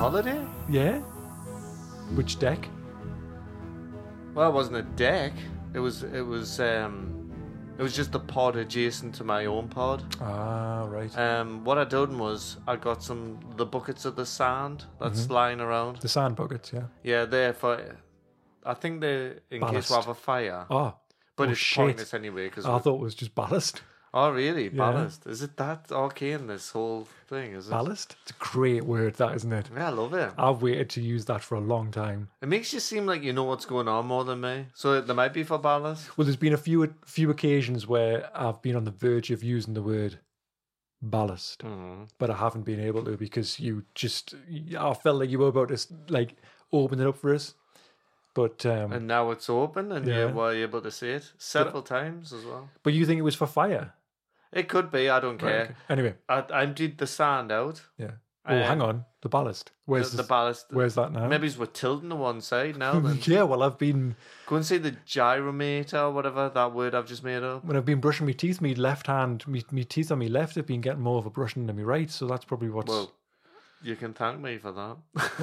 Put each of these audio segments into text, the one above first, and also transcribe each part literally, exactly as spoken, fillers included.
holiday? Yeah. Which deck? Well, it wasn't a deck. It was it was um it was just the pod adjacent to my own pod. Ah, right. Um, what I done was I got some the buckets of the sand that's Mm-hmm. lying around. The sand buckets, yeah. Yeah, they're for. I think they're in case Ballast. we have a fire. Oh, but oh, it's shit. pointless anyway because. I thought it was just ballast. Oh really? Ballast? Is it that arcane? This whole thing is it? Ballast? It's a great word, that, isn't it? Yeah, I love it. I've waited to use that for a long time. It makes you seem like you know what's going on more than me. So there might be for ballast. Well, there's been a few few occasions where I've been on the verge of using the word ballast, Mm-hmm. but I haven't been able to because you just, I felt like you were about to like open it up for us. But um, And now it's open, and Yeah. you were able to see it several times as well. but you think it was for fire? It could be. I don't care. Okay. Anyway, I, I emptied the sand out. yeah. Oh, Um, hang on, the ballast. Where's the, this- the ballast. Where's that now? Maybe we're tilting to one side now. Then Yeah, well, I've been go and see the gyrometer or whatever that word I've just made up. when I've been brushing my teeth, my left hand, my, my teeth on my left have been getting more of a brushing than my right, so that's probably what's. Well, you can thank me for that.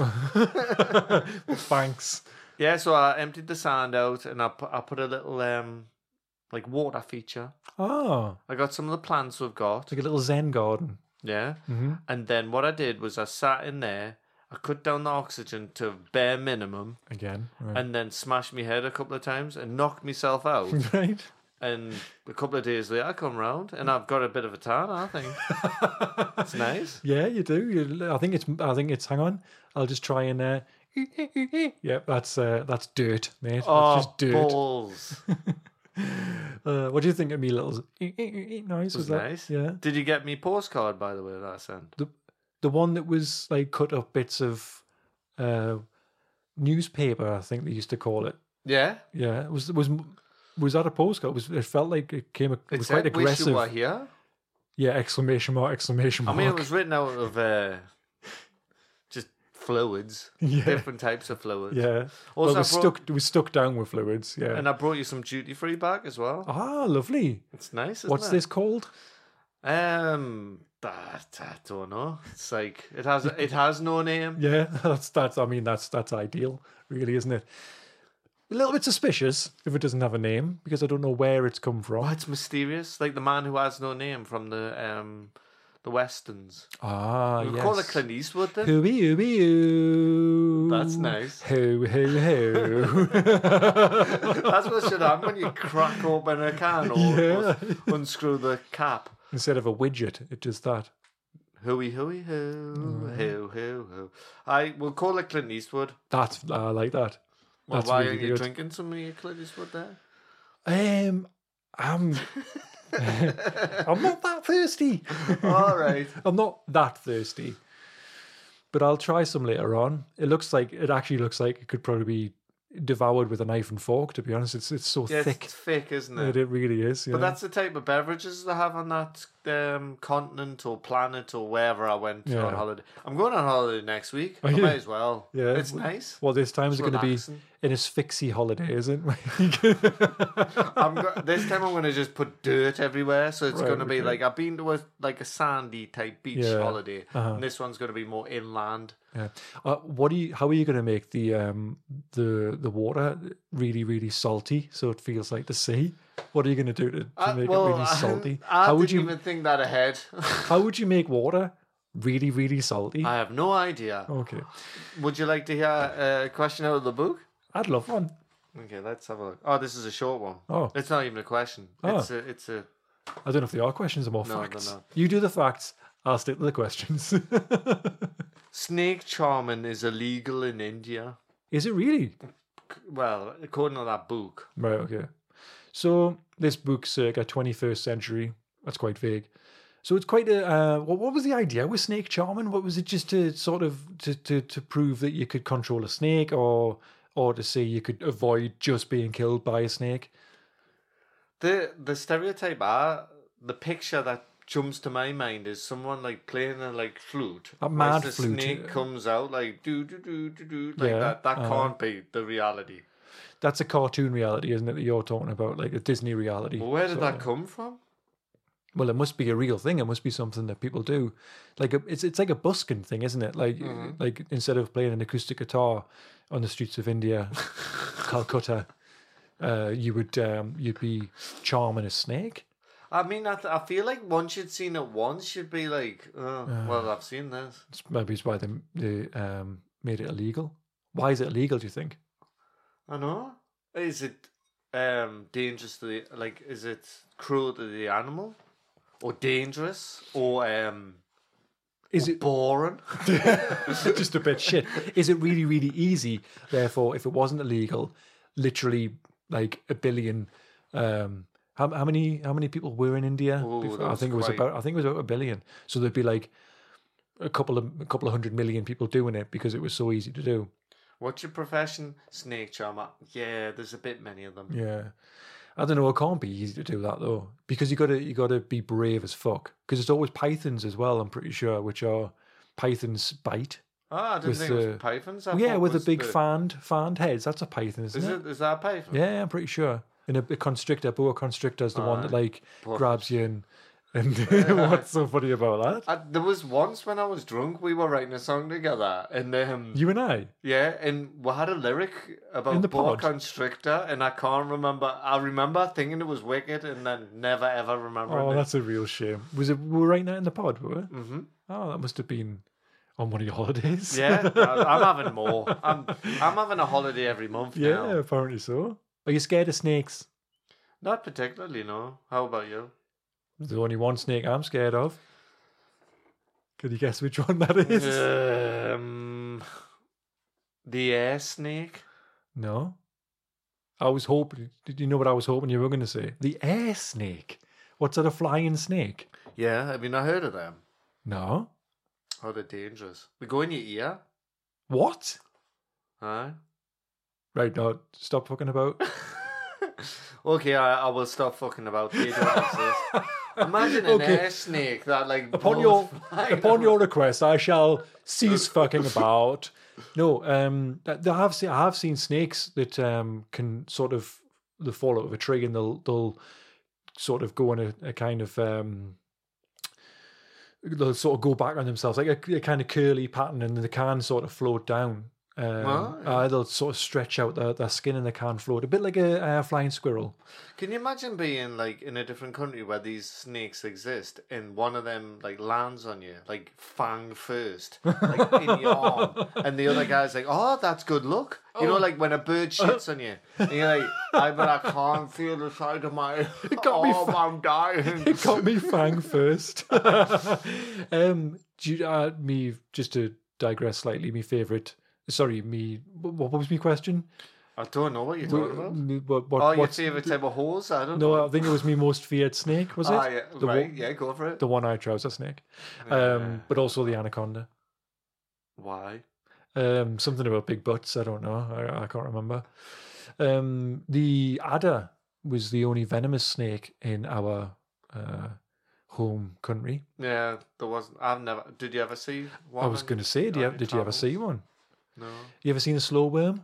Thanks. Yeah, so I emptied the sand out, and I put, I put a little um like water feature. Oh, I got some of the plants we've got. it's like a little Zen garden. Yeah. Mm-hmm. And then what I did was I sat in there, I cut down the oxygen to bare minimum, Again, right. and then smashed my head a couple of times and knocked myself out. right? And a couple of days later I come round and I've got a bit of a tan, I think. It's nice. Yeah, you do. You, I think it's. I think it's. Hang on, I'll just try and. Uh, yeah, that's uh, that's dirt, mate. Oh, That's just dirt. balls. Uh, what do you think of me little noise? Was that? nice. Yeah. Did you get me postcard, by the way, that I sent? The the one that was like cut up bits of uh, newspaper, I think they used to call it. Yeah. Yeah, it was was was that a postcard? It was it felt like it came? It It was quite said, wish aggressive. you were here. Yeah, exclamation mark! Exclamation I mark! mean, it was written out of uh, just fluids, Yeah. different types of fluids. Yeah. Also, well, it I was brought- stuck. It was stuck down with fluids. Yeah. And I brought you some duty free back as well. ah, lovely. It's nice. Isn't What's it? this called? Um, that, I don't know. It's like it has it has no name. Yeah, that's that's. I mean, that's that's ideal, really, isn't it? A little bit suspicious if it doesn't have a name because I don't know where it's come from. Oh, it's mysterious. Like the man who has no name from the um the westerns. Ah, We yes. call it Clint Eastwood then. Hooey hooey hoo. That's nice. Hoo hoo hoo. That's what should happen when you crack open a can or, Yeah. or unscrew the cap. Instead of a widget, it does that. Hooey hooey hoo hoo hoo hoo. I will call it Clint Eastwood. That's I like that. Well, That's why really aren't you good. drinking some of your Clint Eastwood there? Um, I'm. I'm not that thirsty. All right. I'm not that thirsty, but I'll try some later on. It looks like it actually looks like it could probably be devoured with a knife and fork. To be honest, it's it's so Yeah, thick. it's thick, isn't it? It, it really is. Yeah. But that's the type of beverages they have on that um, continent or planet or wherever I went Yeah. on holiday. I'm going on holiday next week. Are I you? might as well. Yeah. It's nice. Well, this time is It's going to be relaxing. an asphyxie holiday, isn't it? I'm go- this time I'm going to just put dirt everywhere, so it's Right, going to be okay. like I've been to a like a sandy type beach Yeah. holiday, Uh-huh. and this one's going to be more inland. Yeah. Uh, what do you? How are you going to make the um the the water really really salty so it feels like the sea? What are you going to do to, to Uh, make well, it really salty? I, I how didn't would you even think that ahead. How would you make water really really salty? I have no idea. Okay, Would you like to hear a question out of the book? I'd love one. Okay, let's have a look. Oh, this is a short one. Oh, It's not even a question. Oh. It's a it's a I don't know if they are questions or more No, they're facts. not. You do the facts. I'll stick to the questions. snake charming is illegal in India. Is it really? Well, according to that book. Right. Okay. So this book, circa twenty-first century. That's quite vague. So it's quite a. Uh, what, what was the idea with snake charming? What was it? Just to sort of to, to to prove that you could control a snake, or or to say you could avoid just being killed by a snake? The the stereotype are the picture that jumps to my mind is someone like playing a like flute. A Whereas mad the flute. snake comes out like do do do do do like Yeah, that. That uh-huh. can't be the reality. That's a cartoon reality, isn't it? That you're talking about, like a Disney reality. Well, where did So, that come from? Well, it must be a real thing. It must be something that people do. Like a, it's it's like a busking thing, isn't it? Like like instead of playing an acoustic guitar on the streets of India, Calcutta, uh, you would um, you'd be charming a snake. I mean, I, th- I feel like once you'd seen it once, you'd be like, oh, well, I've seen this. It's, maybe it's why they they um, made it illegal. Why is it illegal? Do you think? I know. Is it um, dangerous to the like? Is it cruel to the animal, or dangerous, or um, Is or it boring? just a bit shit? Is it really really easy? Therefore, if it wasn't illegal, literally like a billion. Um, how how many how many people were in India? Ooh, before? that I was think it was quite- about I think it was about a billion. So there'd be like a couple of a couple of hundred million people doing it because it was so easy to do. What's your profession? Snake charmer. Yeah, there's a bit many of them. Yeah, I don't know. It can't be easy to do that though, because you got to you got to be brave as fuck. Because it's always pythons as well. I'm pretty sure, which are pythons bite. Oh, I didn't With think it was the- pythons. I Well, yeah, thought it with the was big the- fanned fanned heads. That's a python, isn't Is it? it? Is that a python? Yeah, I'm pretty sure. And a, a constrictor, boa constrictor is the one that like Boa grabs you and. And what's so funny about that? I, there was once when I was drunk, we were writing a song together, and um, You and I. yeah, and we had a lyric about In the boa pod? constrictor, and I can't remember. I remember thinking it was wicked, and then never ever remembering Oh, it. that's a real shame. Was it? We were writing that in the pod, were we? Mm-hmm. Oh, that must have been on one of your holidays. Yeah, I, I'm having more. I'm I'm having a holiday every month yeah, now. apparently so. Are you scared of snakes? Not particularly, no. How about you? There's only one snake I'm scared of. Can you guess which one that is? Um, the air snake. No. I was hoping. Did you know what I was hoping you were going to say? The air snake. What's that? A flying snake? Yeah, have you not heard of them? No. Oh, they're dangerous. They go in your ear. What? Aye. Right, no, stop fucking about. Okay, I, I will stop fucking about. They don't exist. Imagine an Okay. air snake that like Upon blows your flying upon your around. request, I shall cease fucking about. No, um, th- I have seen I have seen snakes that um can sort of they fall out of a tree and they'll they'll sort of go in a, a kind of um they'll sort of go back on themselves like a, a kind of curly pattern, and they can sort of float down. Um, Oh, yeah. uh, they'll sort of stretch out their, their skin and they can float a bit like a uh, flying squirrel. Can you imagine being like in a different country where these snakes exist and one of them like lands on you, like fang first, like in your arm, and the other guy's like, "Oh, that's good luck." You know, like when a bird shits on you, and you're like, "I but I can't feel the side of my got me arm. I'm dying." It got me fang first. um, do you, uh, me just to digress slightly. My favorite. Sorry, me. What, what was my question? I don't know what you're talking about. Me- What, what, Oh, your what's- favorite type of hose? I don't No, know. I think it was my most feared snake. Was it? Ah, yeah, the right. one, Yeah, go for it. the one-eyed trouser snake. Um, but also the anaconda. Why? Um, something about big butts. I don't know. I, I can't remember. Um, the adder was the only venomous snake in our uh, home country. Yeah, there wasn't. I've never. Did you ever see one? I was on- going to say, did you, on ever, your did you ever travels? see one? No. You ever seen a slow worm?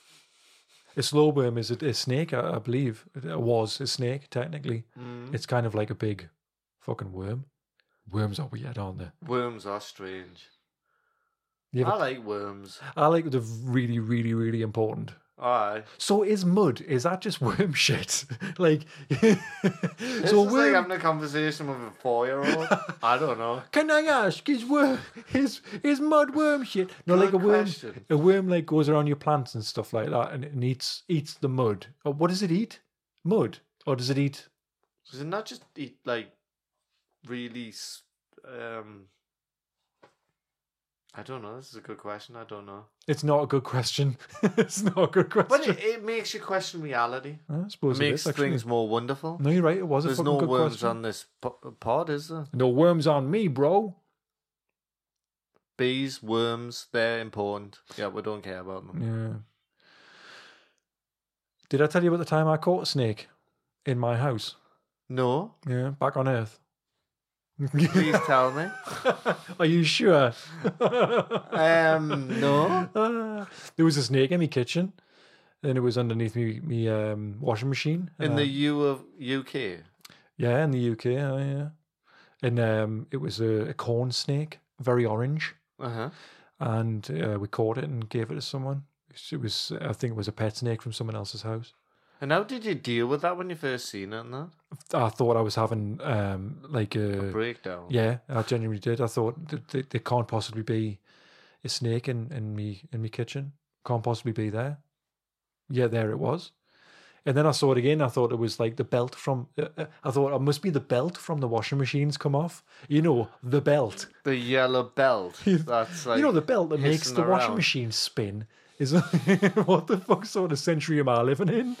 A slow worm is a, a snake, I, I believe. It was a snake, technically. Mm. It's kind of like a big fucking worm. Worms are weird, aren't they? Worms are strange. You I ever, like worms. I like the really, really, really important. Aye. So is mud? Is that just worm shit? like, This so is worm. like having a conversation with a four-year-old. I don't know. Can I ask, is worm is is mud worm shit? No, Good like a worm. question. A worm like goes around your plants and stuff like that, and, and eats eats the mud. Or what does it eat? Mud, or does it eat? Does it not just eat like really? s- Um, I don't know. This is a good question. I don't know. It's not a good question. It's not a good question. But it, it makes you question reality. I suppose It it makes is, actually. things more wonderful. No, you're right. It was a There's fucking no good worms question. on this po- pod, is there? No worms on me, bro. Bees, worms, they're important. Yeah, we don't care about them. Yeah. Did I tell you about the time I caught a snake in my house? No, Yeah, back on Earth. please tell me. Are you sure? Um, no. Ah, there was a snake in my kitchen, and it was underneath me me um, washing machine. In Uh, the U of U K. yeah, in the U K. Oh, yeah. and um, it was a, a corn snake, very orange, Uh huh. and uh, we caught it and gave it to someone. It was, I think, it was a pet snake from someone else's house. And how did you deal with that when you first seen it? And that I thought I was having um, like a, a breakdown. yeah, I genuinely did. I thought th- th- there can't possibly be a snake in in me in me kitchen. Can't possibly be there. Yeah, there it was. And then I saw it again. I thought it was like the belt from. Uh, uh, I thought it must be the belt from the washing machines come off. You know, the belt. The yellow belt. That's like you know, the belt that makes hissing the washing around. machine spin. Is what the fuck sort of century am I living in?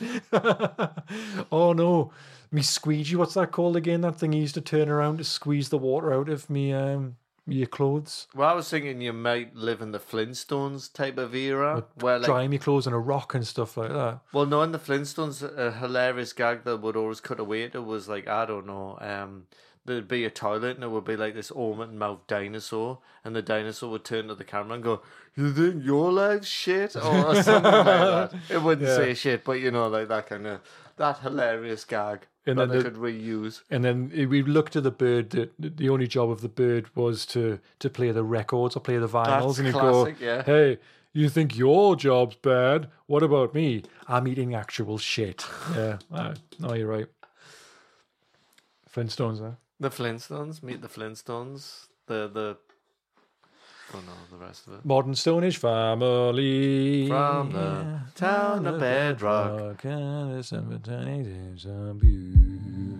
Oh no, me squeegee. What's that called again? That thing you used to turn around to squeeze the water out of me um your clothes. Well, I was thinking you might live in the Flintstones type of era, where like, Drying your clothes on a rock and stuff like that. well, no, in the Flintstones, a hilarious gag that would always cut away to was like, I don't know, um, there'd be a toilet and it would be like this almond mouth dinosaur, and the dinosaur would turn to the camera and go, "You think your life's shit?" or something like that. It wouldn't Yeah. say shit, but you know, like that kind of that hilarious gag And that then they the- could reuse. And then we looked at the bird. That the only job of the bird was to to play the records or play the vinyls, That's and he'd classic, go, yeah. "Hey, you think your job's bad? What about me? I'm eating actual shit." Yeah, uh, no, you're right. Flintstones, huh? The Flintstones, meet the Flintstones. The the oh no, the rest of it. Modern Stone-ish family From the town of Bedrock. and December twenty-sixth, some beauty.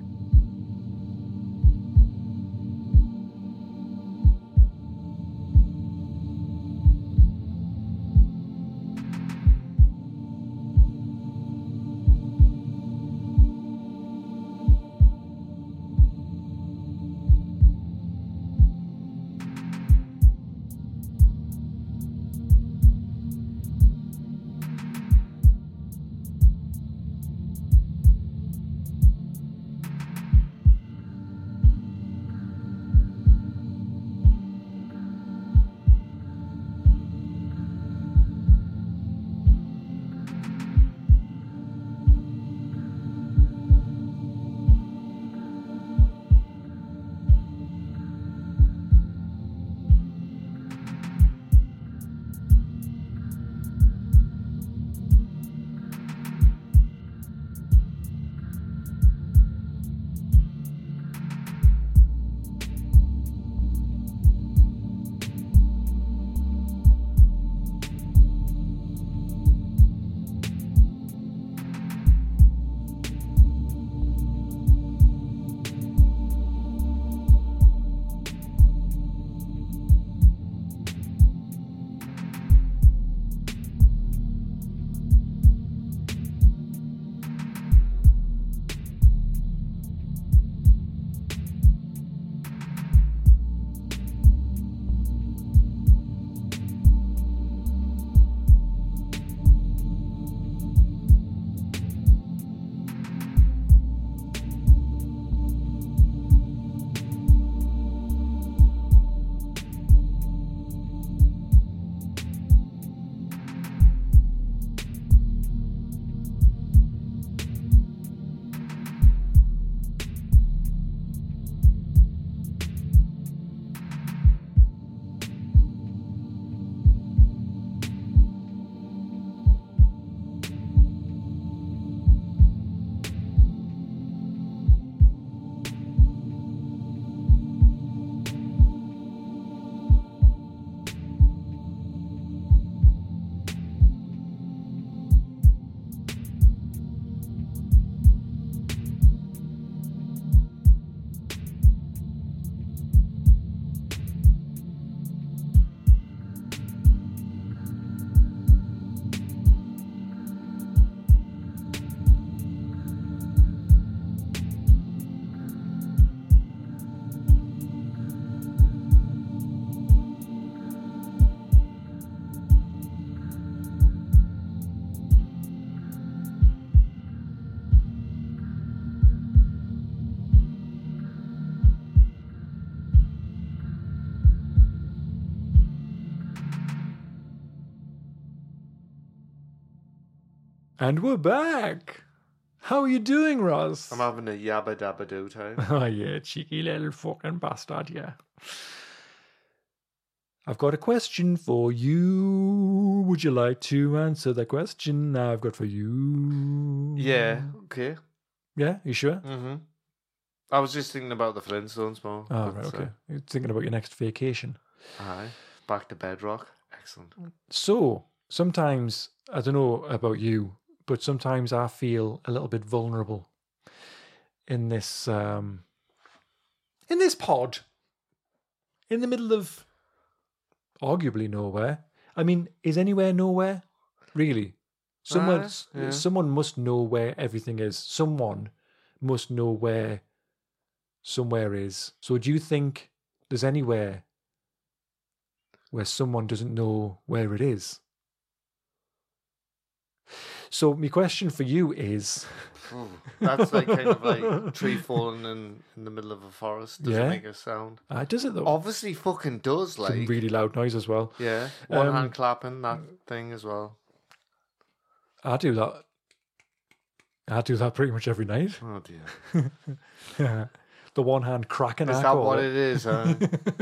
And we're back. How are you doing, Ross? I'm having a yabba dabba do time. Oh, yeah, cheeky little fucking bastard, yeah. I've got a question for you. Would you like to answer the question I've got for you? Yeah, okay. Yeah, you sure? Mm-hmm. I was just thinking about the Flintstones more. Oh, but, right, okay. uh, You're thinking about your next vacation. aye. Back to bedrock. Excellent. So, sometimes, I don't know about you, but sometimes I feel a little bit vulnerable in this, um, in this pod, in the middle of arguably nowhere. I mean, is anywhere nowhere? Really? Someone, Aye, yeah. someone must know where everything is. Someone must know where somewhere is. So do you think there's anywhere where someone doesn't know where it is? So my question for you is... Ooh, that's like kind of like tree falling in, in the middle of a forest. Does Yeah. it make a sound? Uh, does it though? Obviously fucking does, Some like. really loud noise as well. Yeah. One Um, hand clapping, that thing as well. I do that. I do that pretty much every night. Oh dear. The one hand cracking. Is I that call what it. it is, huh?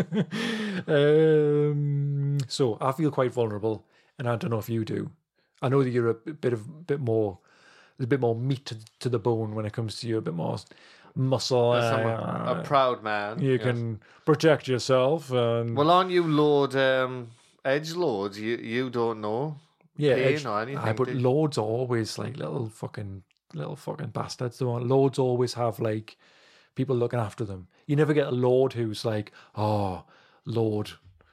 um, so I feel quite vulnerable, and I don't know if you do. I know that you're a bit of bit more. There's a bit more meat to, to the bone when it comes to you. A bit more muscle. Yes, I'm uh, a, a proud man. you yes. can protect yourself. And Well, aren't you Lord um, Edge Lords? You you don't know yeah, pain edge- or anything. aye, but do you? lords are always like little fucking little fucking bastards. They want lords always have like people looking after them. You never get a lord who's like, oh, Lord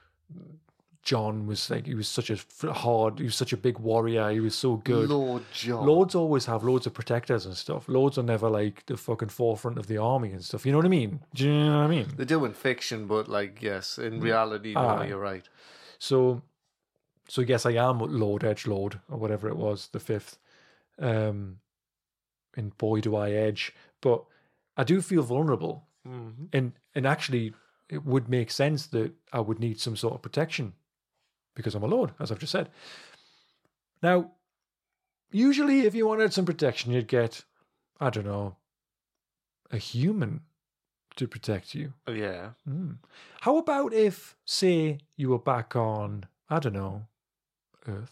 John was like, he was such a f- hard, he was such a big warrior, he was so good. Lord John. Lords always have loads of protectors and stuff. Lords are never like the fucking forefront of the army and stuff. You know what I mean? Do you know what I mean? They do in fiction, but like yes, in reality, no, Aye. you're right. So, so yes, I am Lord Edgelord or whatever it was, the fifth. Um, and boy, do I edge. But I do feel vulnerable, Mm-hmm. and and actually, it would make sense that I would need some sort of protection because I'm a lord, as I've just said. Now, usually, if you wanted some protection, you'd get, I don't know, a human to protect you. Yeah. Hmm. How about if, say, you were back on, I don't know, Earth,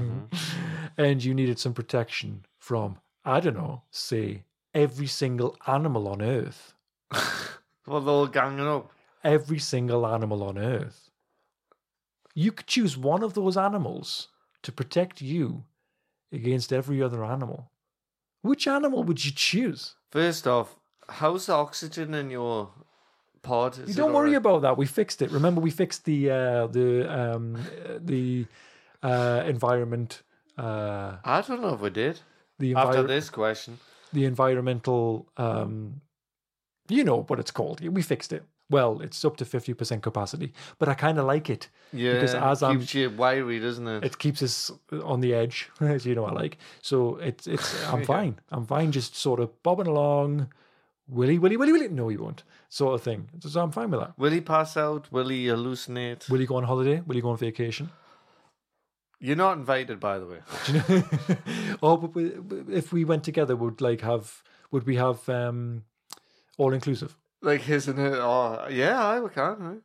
and you needed some protection from, I don't know, say, every single animal on Earth. Well, they're all ganging up. Every single animal on Earth. You could choose one of those animals to protect you against every other animal. Which animal would you choose? First off, how's the oxygen in your pod? Is You it don't worry alright? about that. We fixed it. Remember, we fixed the uh, the um, uh, the uh, environment. Uh, I don't know if we did. the After envir- this question, the environmental. Um, you know what it's called. We fixed it. Well, it's up to fifty percent capacity, but I kind of like it. yeah, Because as I'm- keeps you wiry, doesn't it? It keeps us on the edge, as you know I like. So it's it's. I'm Yeah. fine. I'm fine. Just sort of bobbing along. Willy, willy, willy, willy. No, you won't. Sort of thing. So I'm fine with that. Will he pass out? Will he hallucinate? Will you go on holiday? Will you go on vacation? You're not invited, by the way. Do you know? Oh, but we, if we went together, would like have would we have um, all inclusive? Like his and her. Oh, yeah, I we can. Right?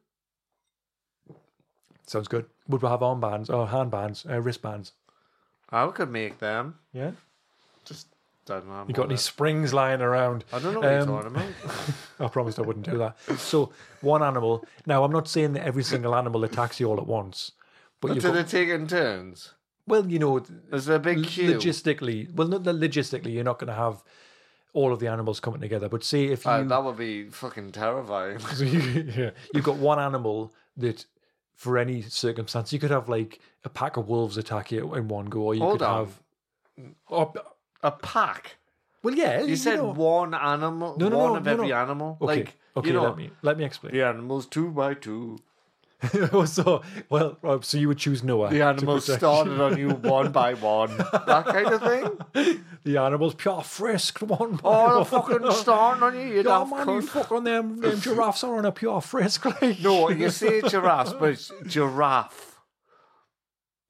Sounds good. Would we have armbands or handbands, uh, wristbands? I could make them. Yeah. Just don't know. You got any springs lying around? I don't know what Um, you're talking about. I promised I wouldn't do that. So one animal. Now I'm not saying that every single animal attacks you all at once, but But you've do got, they take it in turns? well, you know, Is there a big queue? logistically, well, not logistically, you're not going to have all of the animals coming together. But say if you, Uh, that would be fucking terrifying. so you yeah, you've got one animal that, for any circumstance, you could have like a pack of wolves attack you in one go, or you Hold could on. have. Oh, A pack. well, yeah, You said know. one animal. No, no, one no, of no, every no. animal. Okay, Like okay, you know, let me let me explain. the animals two by two. so, well, right, so you would choose Noah. The to animals protect started on you one by one. That kind of thing. The animals pure frisked one by Oh, they're one. fucking starting on you. You Yeah, daft man, you cunt. fucking them, them giraffes are on a pure frisk. Like. No, you say giraffes, but it's giraffe.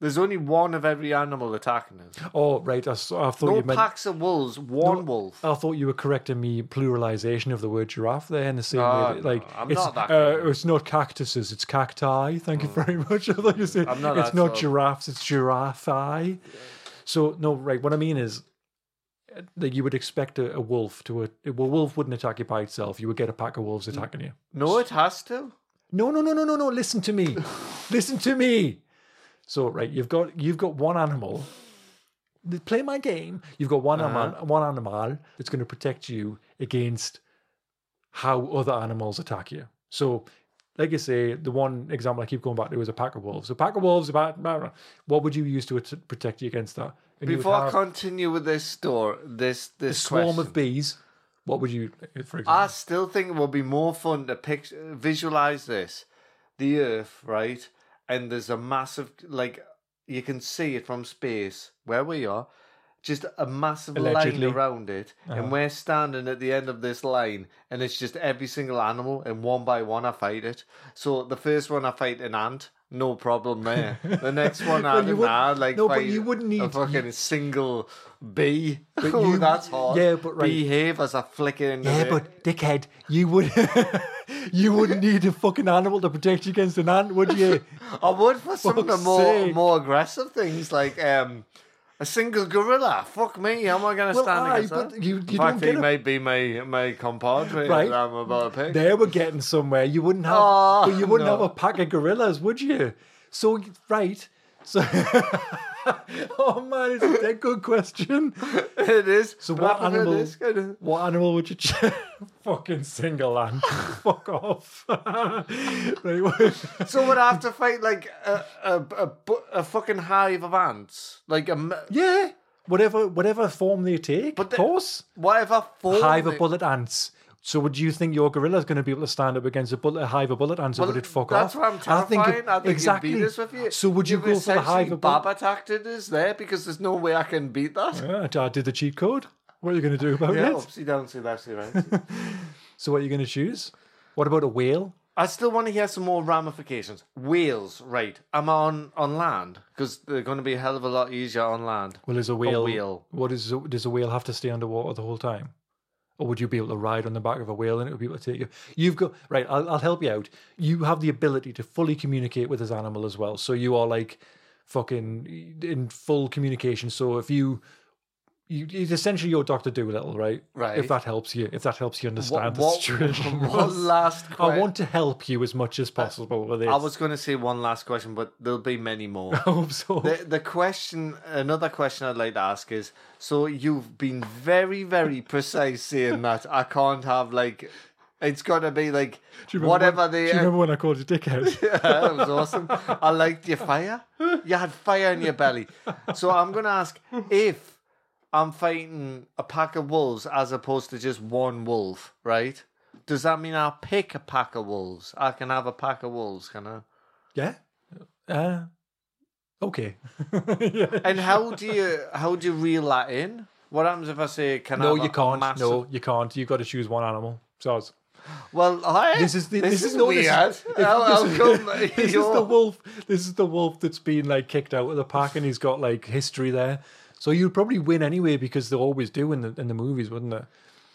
There's only one of every animal attacking us. Oh, right. I, s- I thought No you meant. packs of wolves, one No, wolf. I thought you were correcting me pluralization of the word giraffe there in the same No, way. That, no, like I'm it's not that uh, good. it's not cactuses, it's cacti. Thank you very much. I thought you said I'm not it's that not sort of- giraffes, it's giraffe. So no, right. What I mean is uh, that you would expect a, a wolf to a, a wolf wouldn't attack you by itself. You would get a pack of wolves attacking you. No, it has to. No, no, no, no, no, no. Listen to me. Listen to me. So right, you've got you've got one animal. Play my game. You've got one Uh-huh. animal, one animal that's going to protect you against how other animals attack you. So, like I say, the one example I keep going back to is a pack of wolves. A pack of wolves, about what would you use to at- protect you against that? And you would Before I have continue with this store, this a this swarm question, of bees. What would you, for example? I still think it would be more fun to pic- visualize this, the Earth, right? And there's a massive, like, you can see it from space where we are, just a massive Allegedly. line around it, Uh-huh. and we're standing at the end of this line, and it's just every single animal, and one by one I fight it. So the first one I fight an ant, no problem there. The next one I Well, you don't would- know, like no, but fight you wouldn't a need- fucking single bee. But oh, you- that's hard. yeah, but right. Behave as I flick it into Yeah, the- but dickhead, you would you wouldn't need a fucking animal to protect you against an ant, would you? I would for some of the Fuck's more sake. more aggressive things like um a single gorilla. Fuck me, how am I going to Well, stand aye, against but that? you- In you fact, don't he get a- might be my my compadre Right. that I'm about to pick. There we're getting somewhere. You wouldn't have, Oh, but you wouldn't no. have a pack of gorillas, would you? So right, so. Oh man, it's a dead good question. It is. So But what I prefer animal? this kind of- What animal would you choose? Fucking single ant. Fuck off. Right, what- So would I have to fight like a a, a bu- a fucking hive of ants, like a m- yeah, whatever, whatever form they take. But of the- course, whatever form. hive of they- bullet ants. So would you think your gorilla's going to be able to stand up against a, bullet, a hive of bullet ants, or Well, would it fuck that's off? why I'm terrifying. I think, it- exactly. you'd beat us with you. So would you You've go for the hive essentially of bullet? Baba tactics there because there's no way I can beat that. Yeah, I did the cheat code. What are you going to do about Yeah, it? upsy downsy, leftsy right. So what are you going to choose? What about a whale? I still want to hear some more ramifications. Whales, right? Am I on, on land? Because they're going to be a hell of a lot easier on land. Well, is a whale? whale. What is? Does a whale have to stay underwater the whole time, or would you be able to ride on the back of a whale and it would be able to take you? You've got right. I'll, I'll help you out. You have the ability to fully communicate with this animal as well. So you are like fucking in full communication. So if you. You, it's essentially your Doctor Dolittle, right? Right. If that helps you, if that helps you understand What, the situation. one last I question. want to help you as much as possible with this. I was going to say one last question, but there'll be many more. I hope so. The, the question, another question I'd like to ask is, so you've been very, very precise saying that I can't have like, it's got to be like, Do you remember whatever when, they... Do you remember when I called you dickhead? Yeah, that was awesome. I liked your fire. You had fire in your belly. So I'm going to ask, if I'm fighting a pack of wolves as opposed to just one wolf, right? Does that mean I'll pick a pack of wolves? I can have a pack of wolves, can I? Yeah. Uh, okay. Yeah. And how do you how do you reel that in? What happens if I say, can I No, have you a can't. massive... No, you can't. You've got to choose one animal. So it's- Well, hi. this is the, this, this, is, no, this weird. is- how, how this is- come this is you're- the wolf. This is the wolf that's been like kicked out of the pack, and he's got like history there. So you'd probably win anyway because they always do in the in the movies, wouldn't they?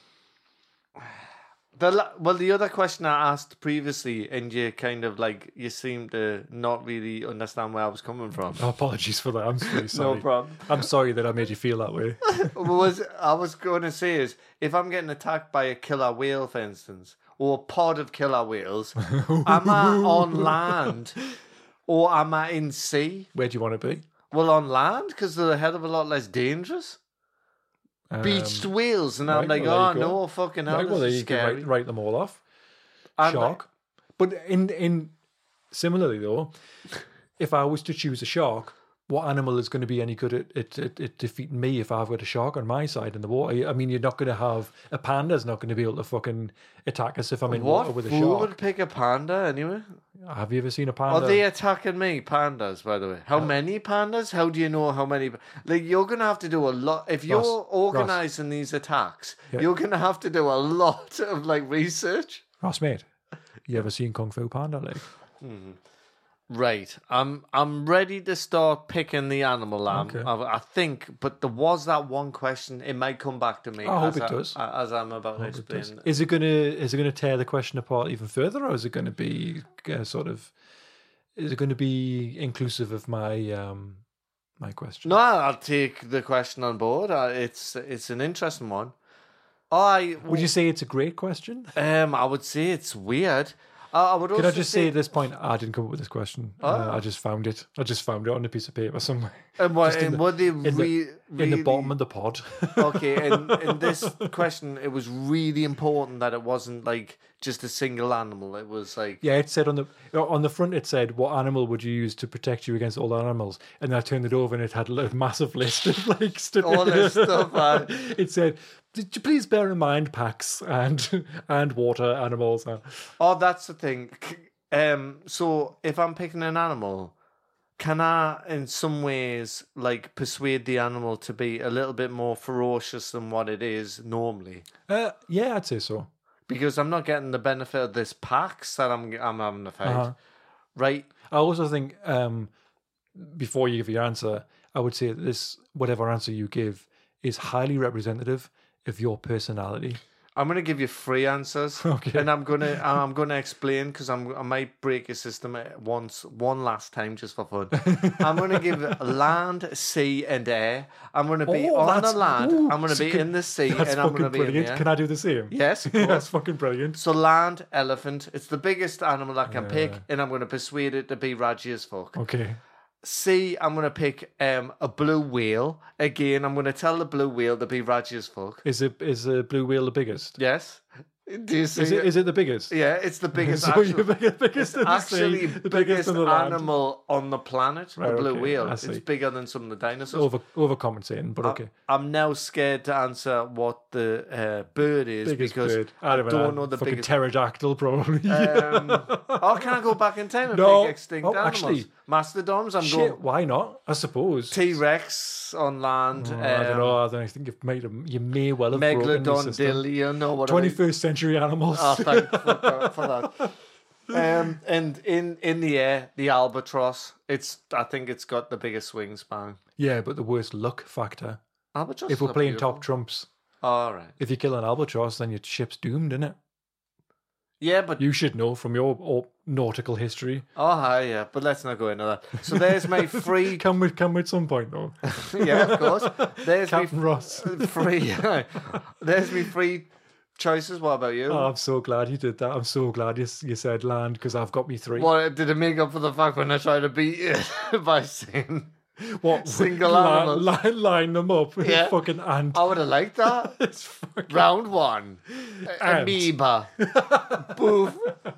The, la- well, the other question I asked previously, and you kind of like, you seem to not really understand where I was coming from. Oh, apologies for that. I'm really sorry. No problem. I'm sorry that I made you feel that way. was I was going to say is, if I'm getting attacked by a killer whale, for instance, or a pod of killer whales, am I on land or am I in sea? Where do you want to be? Well, on land, because they're a hell of a lot less dangerous. Um, Beached whales, and I'm right, like, well, oh there you go. no, fucking hell, Right, well, this there is you can scary. write, write them all off. And Shark. But in in similarly though, if I was to choose a shark, what animal is going to be any good at, at, at, at defeating me if I've got a shark on my side in the water? I mean, you're not going to have a panda's not going to be able to fucking attack us if I'm in water What with a fool shark. would pick a panda anyway? Have you ever seen a Are panda? they attacking me, pandas? By the way, how many pandas? How do you know how many? Like, you're gonna have to do a lot if you're Ross, organizing these attacks. Yeah. You're gonna have to do a lot of like research. Ross, mate, you ever seen Kung Fu Panda? Like, Right. I'm I'm ready to start picking the animal lamb. Okay. I, I think, but there was that one question. It might come back to me. I hope as it I, does. As I'm about to Hope it does. explain. Is it gonna is it gonna tear the question apart even further, or is it gonna be uh, sort of is it gonna be inclusive of my um my question? No, I'll take the question on board. Uh, It's it's an interesting one. I Would you say it's a great question? Um, I would say it's weird. Uh, I would also Can I just say say at this point, I didn't come up with this question. Uh, Oh. I just found it. I just found it on a piece of paper somewhere. And what, Just in and the- were they in the- re- In the really- bottom of the pod. Okay, and in this question, it was really important that it wasn't like just a single animal. It was like Yeah, it said on the on the front. It said, "What animal would you use to protect you against all animals?" And then I turned it over, and it had a massive list of like st- all this stuff. Uh, It said, "Did you please bear in mind packs and and water animals?" Uh, oh, that's the thing. Um, so if I'm picking an animal, can I, in some ways, like persuade the animal to be a little bit more ferocious than what it is normally? uh, yeah, I'd say so. Because I'm not getting the benefit of this packs that I'm I'm having to fight. Uh-huh. Right? I also think um, before you give your answer, I would say that this whatever answer you give is highly representative of your personality. I'm gonna give you three answers, Okay. and I'm gonna I'm gonna explain because I'm I might break your system at once one last time just for fun. I'm gonna give land, sea, and air. I'm gonna be Oh, on the that's- land. ooh, I'm gonna be can- in the sea, That's and I'm fucking gonna be in the brilliant. air. Can I do the same? Yes, of That's course. fucking brilliant. So land, elephant. It's the biggest animal I can pick, Yeah. and I'm gonna persuade it to be raggy as fuck. Okay. Sea, I'm gonna pick um a blue whale. Again, I'm gonna tell the blue whale to be raggy as fuck. Is it is the blue whale the biggest? Yes. Do you see Is it is it the biggest? Yeah, it's the biggest. So actual, you're the biggest in the actually sea, the biggest biggest in the land. animal on the planet, Right, the blue okay, whale. I It's see. bigger than some of the dinosaurs. Over overcompensating, but okay. I'm now scared to answer what the uh, bird is Biggest because bird. I don't, don't know the fucking biggest. pterodactyl, probably. Um, oh, can I go back in time and No. pick extinct Oh, animals? actually- Mastodons. I'm Shit, going why not? I suppose. T Rex on land. Oh, I don't um, know. I don't know. I think you've made them. You may well have broken the Megalodon, system. Dillion, or whatever. twenty-first century animals. Oh, thank fuck God for that. Um, and in in the air, the albatross. It's I think it's got the biggest wingspan. Yeah, but the worst luck factor. Albatross. If we're playing top trumps, All right. if you kill an albatross, then your ship's doomed, isn't it? Yeah, but You should know from your oh, nautical history. oh hi, yeah. But let's not go into that. So there's my free. Come with, come with some point though. Yeah, of course. There's me Captain Ross. free. There's me free choices. What about you? Oh, I'm so glad you did that. I'm so glad you, you said land because I've got me three. What did it make up for the fact when I tried to beat you by saying What single line, animals? line, line them up with Yeah. a fucking ant. I would have liked that. It's fucking Round one. Ant. Amoeba. Boof.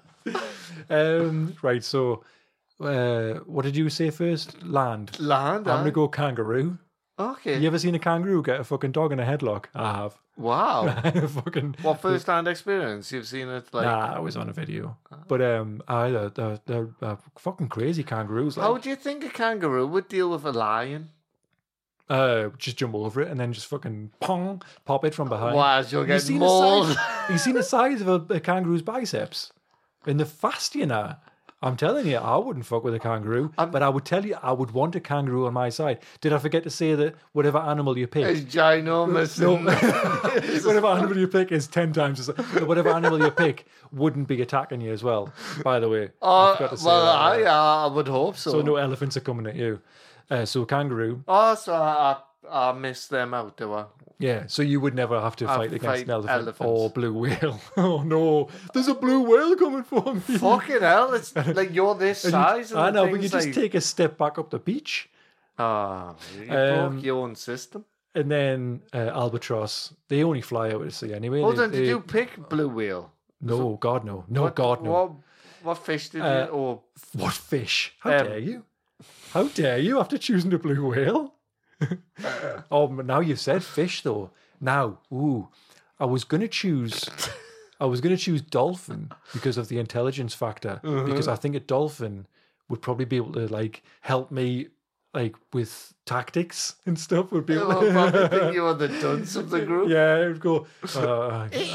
Um, right, so uh, what did you say first? Land. Land. I'm huh? gonna go kangaroo. Okay. You ever seen a kangaroo get a fucking dog in a headlock? I have. Wow. fucking. What first hand experience? You've seen it like Nah, I was on a video. But um, I they're, they're, they're uh, fucking crazy kangaroos. Like, how do you think a kangaroo would deal with a lion? uh, just jump over it and then just fucking pong, pop it from behind. Why you'll You get seen the mauled? size? You seen the size of a, a kangaroo's biceps? And the fast you know. I'm telling you, I wouldn't fuck with a kangaroo, but I would tell you, I would want a kangaroo on my side. Did I forget to say that whatever animal you pick, It's ginormous. no, and- whatever animal you pick is ten times as whatever animal you pick wouldn't be attacking you as well. By the way, I Oh, forgot to say well, that. I, I would hope so. So no elephants are coming at you. Uh, so kangaroo, Oh, so I, I, I missed them out, do I? yeah. So you would never have to I'll fight against fight an elephant elephants. or blue whale. Oh no, there's a blue whale coming for me. Fucking hell, it's like you're this And you- size. and I the know, but you thing's just like, take a step back up the beach. Ah, you Um, broke your own system. And then uh, albatross, they only fly out at sea anyway. Hold They- on, did they- you pick blue whale? No, God, no. No, What, God, no. What, what fish did Uh, you? Or What fish? How Um, dare you? How dare you after choosing the blue whale? Oh, but now you've said fish, though. Now, ooh, I was going to choose... I was going to choose dolphin because of the intelligence factor. Because I think a dolphin would probably be able to, like, help me, like, with tactics and stuff. Would be able I'll to... probably think you were the dunce of the group. Yeah, it would go. Uh, uh,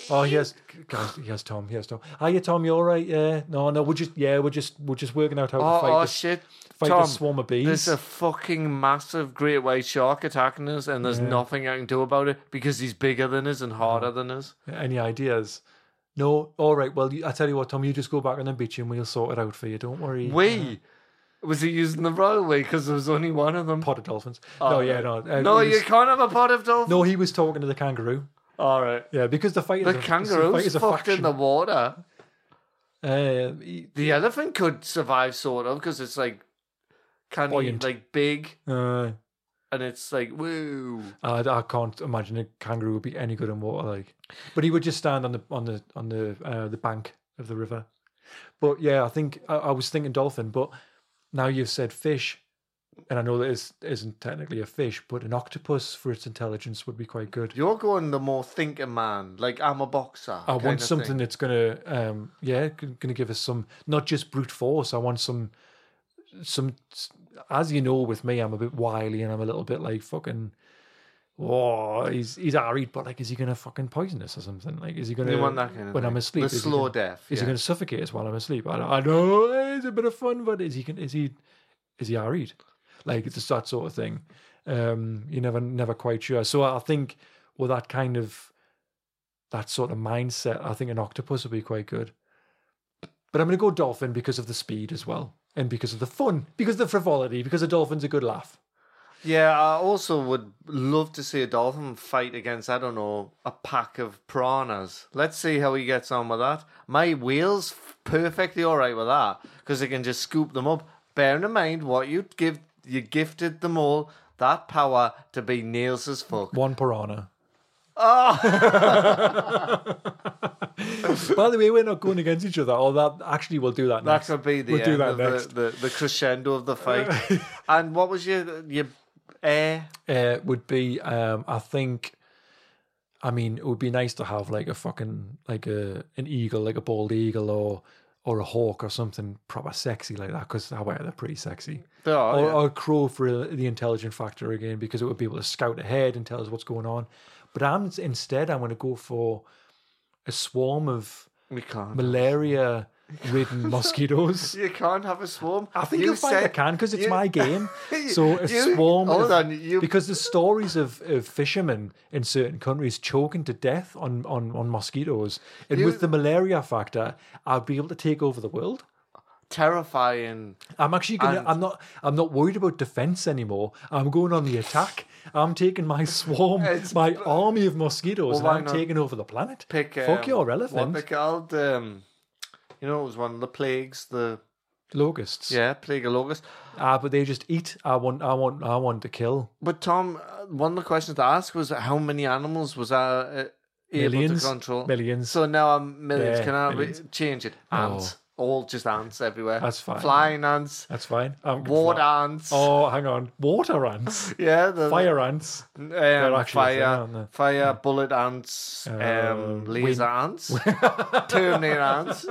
Oh, yes, guys, yes, Tom, yes, Tom. Hiya, Tom, you all right? Yeah, no, no, we're just, yeah, we're just, we're just working out how to Oh, fight oh this, shit. fight Tom, this swarm of bees. there's a fucking massive great white shark attacking us, and there's Yeah. nothing I can do about it because he's bigger than us and harder than us. Any ideas? No, all right. Well, you, I tell you what, Tom, you just go back on the beach and we'll sort it out for you. Don't worry. We? Was he using the royal way because there was only one of them? Pot of dolphins. Oh, no, yeah, right. no. Uh, No, it you was- can't have a pot of dolphins. No, he was talking to the kangaroo. All right. Yeah, because the fight The is a, kangaroo's fight is a fucked in faction. the water. Uh, he- The elephant could survive, sort of, because it's like kind of Buoyant. like big, uh, and it's like woo. I, I can't imagine a kangaroo would be any good in water, like. But he would just stand on the on the on the uh, the bank of the river. But yeah, I think I, I was thinking dolphin, but now you've said fish, and I know that it isn't technically a fish, but an octopus for its intelligence would be quite good. You're going the more thinker man, like I'm a boxer. I kind want of something thing. that's gonna, um, yeah, g- gonna give us some, not just brute force. I want some, some. As you know, with me, I'm a bit wily and I'm a little bit like fucking. Oh, he's he's harried, but like, is he gonna fucking poison us or something? Like, is he gonna You want that kind of when thing. I'm asleep? The is he slow gonna- death. Is yeah. he going to suffocate us while I'm asleep? I, don't- I know it's a bit of fun, but is he? Is he? Is he harried? Like it's that sort of thing. Um, you're never never quite sure. So I think with that kind of that sort of mindset, I think an octopus would be quite good. But I'm going to go dolphin because of the speed as well, and because of the fun, because of the frivolity, because a dolphin's a good laugh. Yeah, I also would love to see a dolphin fight against, I don't know, a pack of piranhas. Let's see how he gets on with that. My wheel's perfectly all right with that because he can just scoop them up. Bearing in mind what you give, you gifted them all that power to be nails as fuck. One piranha. Oh, By the way, we're not going against each other. Oh, that actually we'll do that that next. could be the We'll do end that of next. the, the, the crescendo of the fight. And what was your your air? Uh, would be, um, I think, I mean, it would be nice to have like a fucking, like a an eagle, like a bald eagle or or a hawk or something proper sexy like that, because however, they're pretty sexy. Oh, or, yeah. or a crow for the intelligent factor again, because it would be able to scout ahead and tell us what's going on. But I'm instead, I'm going to go for a swarm of We can't. malaria-ridden mosquitoes. You can't have a swarm. I think You you'll find I said- can because it's you- my game. So a You- swarm. Hold of, on, you because the stories of, of fishermen in certain countries choking to death on, on, on mosquitoes, and You- with the malaria factor, I'd be able to take over the world. terrifying. I'm actually gonna. And- I'm not. I'm not worried about defense anymore. I'm going on the attack. I'm taking my swarm, It's- my army of mosquitoes, Well, and why I'm not taking over the planet. Pick Fuck um, your What elephant. they called? Um, you know, it was one of the plagues. The Locusts. yeah, plague of locusts. Ah, but they just eat. I want. I want. I want to kill. But Tom, uh, one of the questions to ask was how many animals was I uh, able Millions. to control? Millions. So now I'm millions. Yeah, Can I re- millions. change it? No. Ants. All just ants everywhere. That's fine. Flying ants, That's fine. I'm good for water that. ants. Oh, hang on. Water ants. Yeah, the Fire ants. um, actually a fire, thing, aren't they? fire, bullet ants, Uh, um, laser wind- ants, Terminator ants.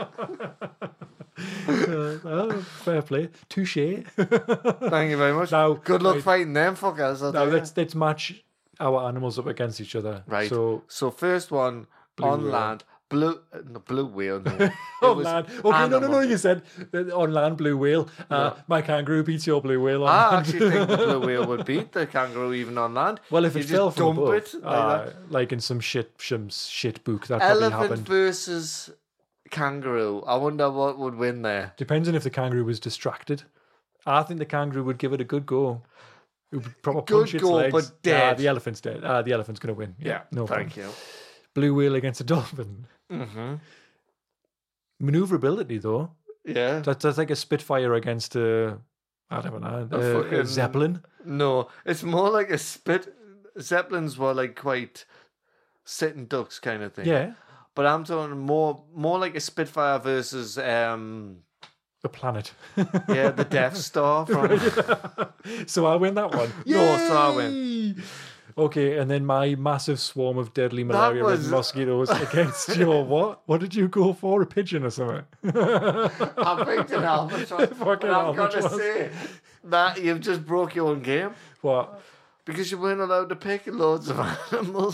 Uh, oh, fair play. Touche. Thank you very much. Now, Good luck right. fighting them fuckers. I'll Now tell you. let's let's match our animals up against each other. Right. So So first one Blue on whale. land, blue, uh, no, blue whale. No, It on was land. Okay, no, no, no. animal. You said uh, on land blue whale. Uh, My kangaroo beats your blue whale on I land. actually think the blue whale would beat the kangaroo even on land. Well, if You it just fell from dump above, it like uh, that. like in some shit, some shit book, that probably Elephant happened. versus kangaroo. I wonder what would win there. Depends on if the kangaroo was distracted. I think the kangaroo would give it a good go. It would probably Good punch its go, legs. but Ah, dead. the elephant's dead. Ah, the elephant's going to win. Yeah, no problem. thank you. Blue whale against a dolphin. Mm-hmm. Maneuverability, though. Yeah. That's, that's like a Spitfire against a, I don't know, A a, fucking- a Zeppelin. No, it's more like a spit. Zeppelins were like quite sitting ducks kind of thing. Yeah, But I'm talking more more like a Spitfire versus um the planet. yeah, the Death Star from So I win that one. No, so I win. Yay! Okay, and then my massive swarm of deadly That malaria was- mosquitoes against your what? What did you go for? A pigeon or something? I picked an albatross. Fucking But I'm gonna albatross. say that you've just broke your own game What? because you weren't allowed to pick loads of animals.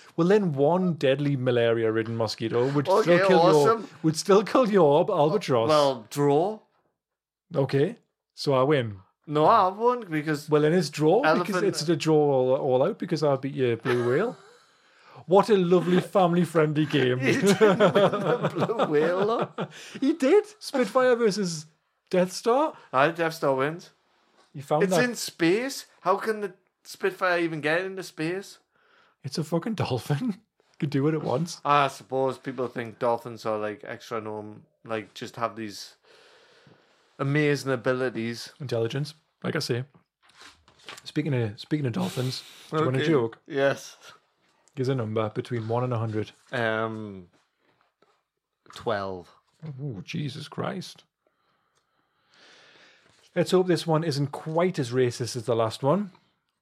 Well, then one deadly malaria-ridden mosquito would Okay, still kill your awesome. would still kill your albatross. Well, draw. Okay, so I win. No, I won't because Well, then it's draw because Elephant- it's a draw all, all out because I'll beat your blue whale. What a lovely family-friendly game. he didn't win the blue whale. Though. He did. Spitfire versus Death Star. I Death Star wins. You found It's that. in space. How can the Spitfire even get into space? It's a fucking dolphin. Could do what it wants. I suppose people think dolphins are like extra norm, like just have these amazing abilities. Intelligence, like I say. Speaking of speaking of dolphins, do you want a Okay. joke? Yes. Gives a number between one and a hundred. Um. Twelve. Oh, Jesus Christ. Let's hope this one isn't quite as racist as the last one.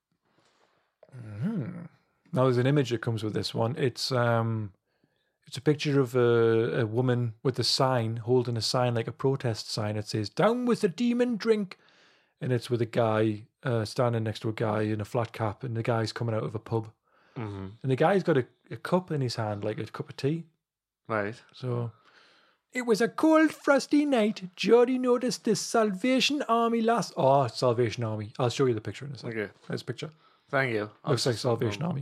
Mhm. Now there's an image that comes with this one. It's um, it's a picture of a, a woman with a sign, holding a sign like a protest sign. It says "Down with the demon drink," and it's with a guy uh, standing next to a guy in a flat cap, and the guy's coming out of a pub, Mm-hmm. and the guy's got a, a cup in his hand, like a cup of tea. Right. So, it was a cold, frosty night. Jody noticed the Salvation Army last. Oh, Salvation Army. I'll show you the picture in a second. Okay. There's a picture. Thank you. Looks like Salvation Army.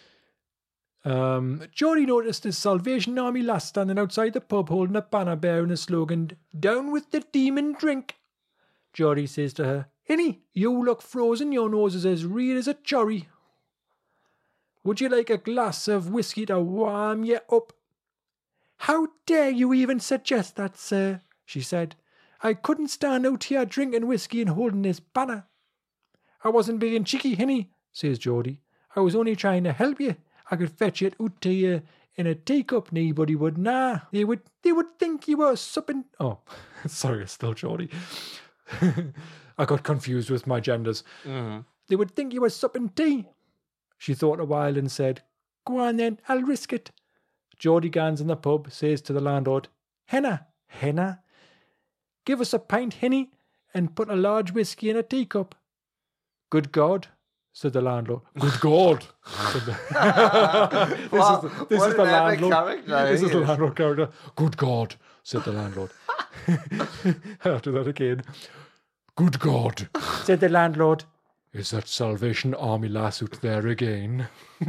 Um, Jody noticed the Salvation Army lass standing outside the pub holding a banner bearing a slogan, "Down with the demon drink." Jody says to her, "Hinny, you look frozen. Your nose is as red as a cherry. Would you like a glass of whiskey to warm you up?" "How dare you even suggest that, sir?" she said. "I couldn't stand out here drinking whiskey and holding this banner." "I wasn't being cheeky, Hinny," says Jody. "I was only trying to help you. I could fetch it out to you in a teacup. Nobody would nah. They would they would think you were supping." Oh, sorry, it's still Jody. I got confused with my genders. Mm-hmm. "They would think you were supping tea." She thought a while and said, "Go on then, I'll risk it." Geordie Gans in the pub says to the landlord, "Henna, Henna, give us a pint, Henny, and put a large whiskey in a teacup." "Good God," said the landlord. "Good God," said the this Wow, is the, this what is the an epic landlord. character This he is the is. landlord character. "Good God," said the landlord. After that again. "Good God," said the landlord. "Is that Salvation Army lass out there again?"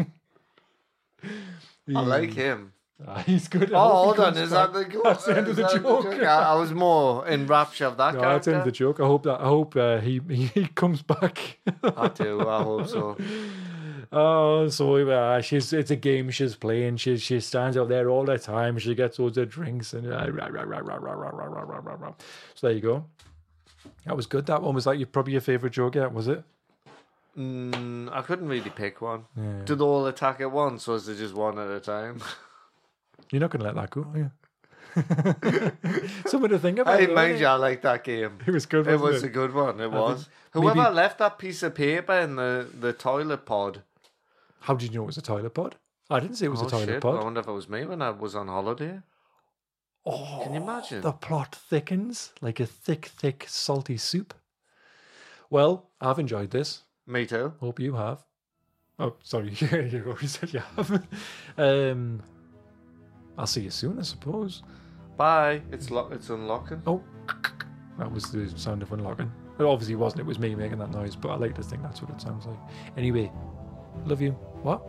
I like him. Ah, he's good. Oh, hold on. Is that the That's the end of the is that joke. I, I was more in rapture of that No, that's the end of the character. joke. I hope that I hope uh, he, he he comes back. I do. I hope so. Oh, so uh, she's it's a game she's playing. She she stands out there all the time. She gets loads of drinks and uh, rah, rah, rah, rah, rah, rah, rah, rah, rah, rah. So there you go. That was good. That one was like your probably your favorite joke yet, was it? Mm, I couldn't really pick one. Yeah. Do they all attack at once, or is it just one at a time? You're not going to let that go, are you? Something to think about. Hey, though, mind innit? you, I like that game. It was good. It Wasn't was it? a good one. It I was. think Whoever maybe- left that piece of paper in the, the toilet pod. How did you know it was a toilet pod? I didn't say it was oh, a toilet shit. I pod. wonder if it was me when I was on holiday. Oh, Can you imagine? The plot thickens like a thick, thick, salty soup. Well, I've enjoyed this. Me too. Hope you have. Oh, sorry. You already said you have. um, I'll see you soon, I suppose. Bye. It's lo- It's unlocking. Oh, that was the sound of unlocking. It obviously wasn't. It was me making that noise, but I like to think that's what it sounds like. Anyway, love you. What?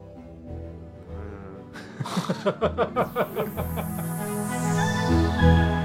Mm.